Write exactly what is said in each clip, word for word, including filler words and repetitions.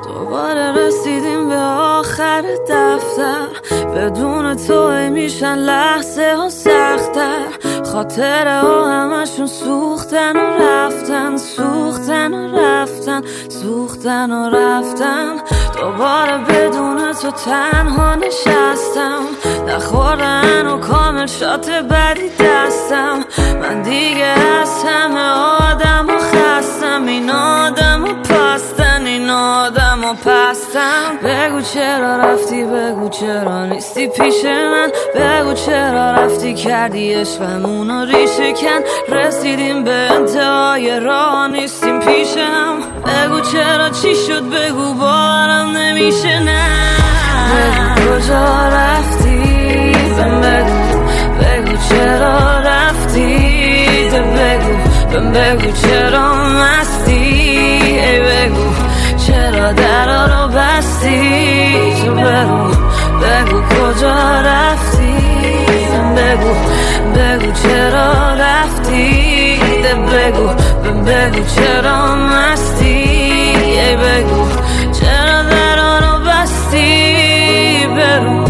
دوباره رسیدیم به آخر دفتر، بدون تو میشن لحظه ها سختر. خاطره ها همشون سوختن و رفتن، سوختن و رفتن، سوختن و رفتن. دوباره بدون تو تنها نشستم، نخوردن و کامل شات بدی دستم. من دیگه از همه آدم و خستم، این آدم و پستن، این آدم و پستم. بگو چرا رفتی، بگو چرا نیستی پیش من، بگو چرا رفتی کردی عشقمونو ریشه کن. رسیدیم به انتهای راه نیستیم پیشم، بگو چرا چی شد، بگو باورم نمیشه. نه بگو کجا رفتی، بهم بگو، بگو چرا رفتی، بگو بهم بگو چرا مستی، ای بگو چرا درا رو بستی. تو برو بگو کجا رفتی، بهم بگو، بگو چرا رفتی، بگو بهم بگو چرا مستی، ای بگو چرا درا رو بستی. برو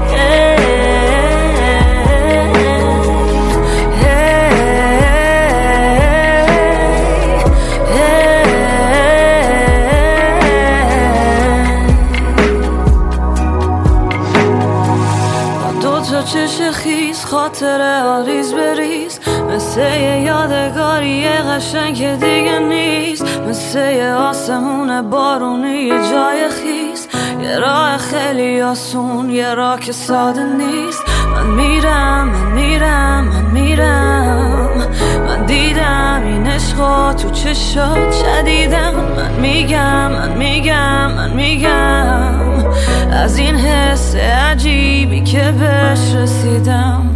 چش خیز، خاطره ها ریز بریز، مثل یه یادگاری قشنگ که دیگه نیست، مثل یه آسمون بارونی یه جای خیز، یه راه خیلی آسون، یه راه که ساده نیست. من میرم، من میرم، من میرم، من دیدم این عشقا تو چشات شدیدم. من میگم، من میگم، من میگم از این حس عجیبی که بهش رسیدم.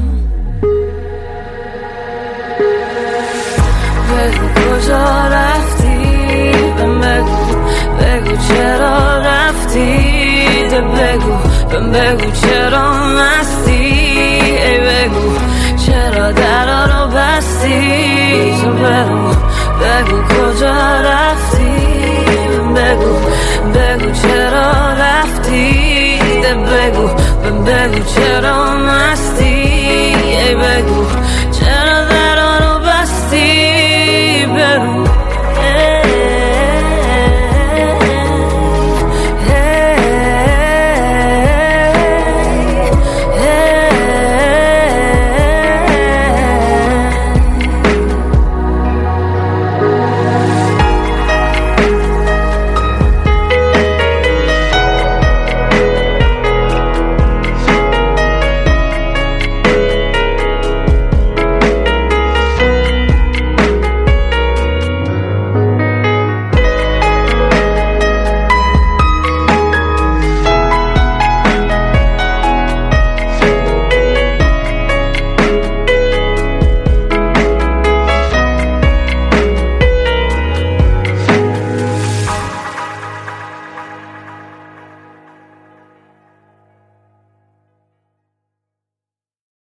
بگو کجا رفتی، بهم بگو، بگو چرا رفتی، بگو بهم بگو چرا مستی، ای بگو چرا درا رو بستی. تو برو بگو کجا